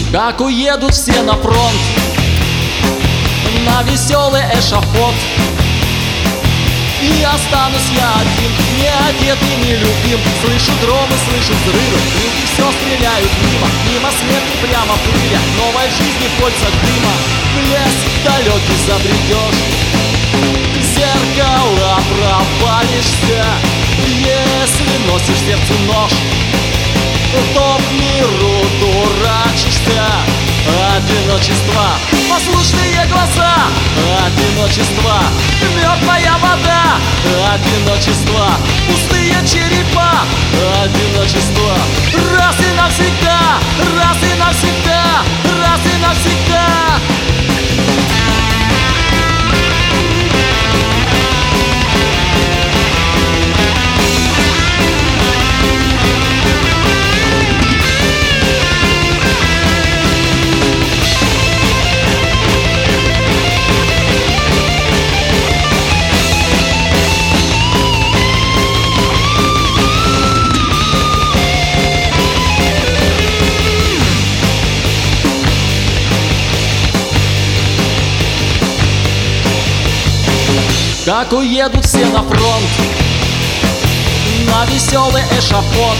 Как уедут все на фронт, на веселый эшафот, и останусь я один, не одет и не любим. Слышу дроны, слышу взрывы, люди все стреляют мимо, мимо смерти прямо пыля, новой жизни кольца дыма. В лес далекий забредешь, в зеркала провалишься, если носишь сердцу нож, то в миру дурачишься. Одиночество, послушные глаза, одиночество, мертвая вода, одиночество, пустые черепа, одиночество. Раз и навсегда, раз и навсегда, раз и навсегда. Как уедут все на фронт, на веселый эшафот,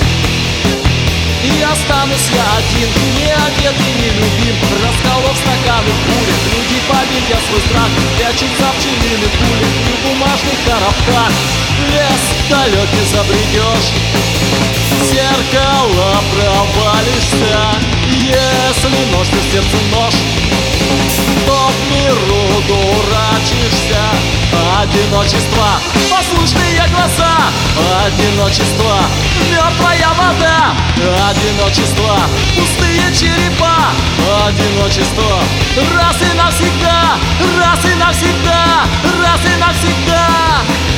и останусь я один, не одет и не любим. Расколов стаканы курят, люди, победя свой страх, прячутся в пчелиных пулях и в бумажных коробках. Лес далекий забредешь, в зеркало провалишься, если нож ты сердцу нож, то в миру дурачишься. Одиночество, послушные глаза, одиночество, мертвая вода, одиночество, пустые черепа, одиночество. Раз и навсегда, раз и навсегда, раз и навсегда.